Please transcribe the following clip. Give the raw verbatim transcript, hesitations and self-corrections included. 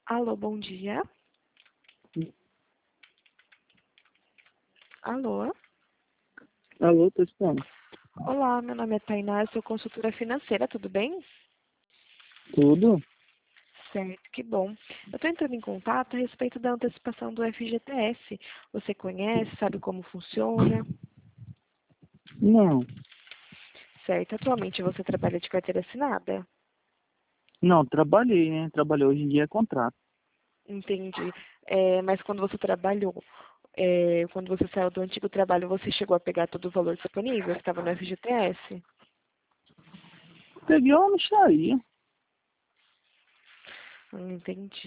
Alô, bom dia. Alô? Alô, tô escutando. Olá, meu nome é Tainá, eu sou consultora financeira, tudo bem? Tudo? Certo, que bom. Eu estou entrando em contato a respeito da antecipação do F G T S. Você conhece, sabe como funciona? Não. Certo, atualmente você trabalha de carteira assinada? Não, trabalhei, né? Trabalhei hoje em dia é contrato. Entendi. É, mas quando você trabalhou, é, quando você saiu do antigo trabalho, você chegou a pegar todo o valor disponível que estava no F G T S? Peguei uma mixaria. Hum, Entendi.